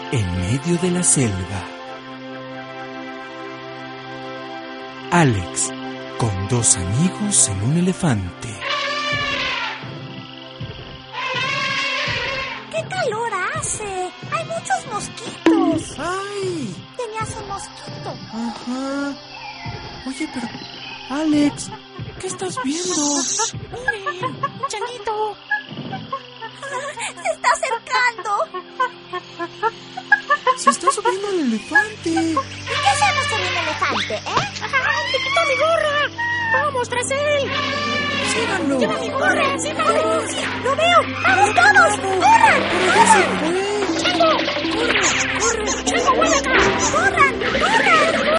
en medio de la selva. Alex, con dos amigos en un elefante. ¡Qué calor hace! ¡Hay muchos mosquitos! ¡Ay! Tenías un mosquito. Ajá. Oye, pero... Alex, ¿qué estás viendo? ¡Miren! ¡Un changuito! ¡Se está acercando! Se está subiendo el elefante. ¿Y qué hacemos con el elefante, ¡Ay, te quitó mi gorra! ¡Vamos tras él! ¡Síganlo! ¡Lleva mi gorra! ¡Síganlo! ¡Sí! ¡Lo veo! ¡Vamos todos! ¡Corran! ¡Pero ya se fue! ¡Chango! ¡Corre! ¡Chango, vuelve acá! ¡Corran! ¡Corran!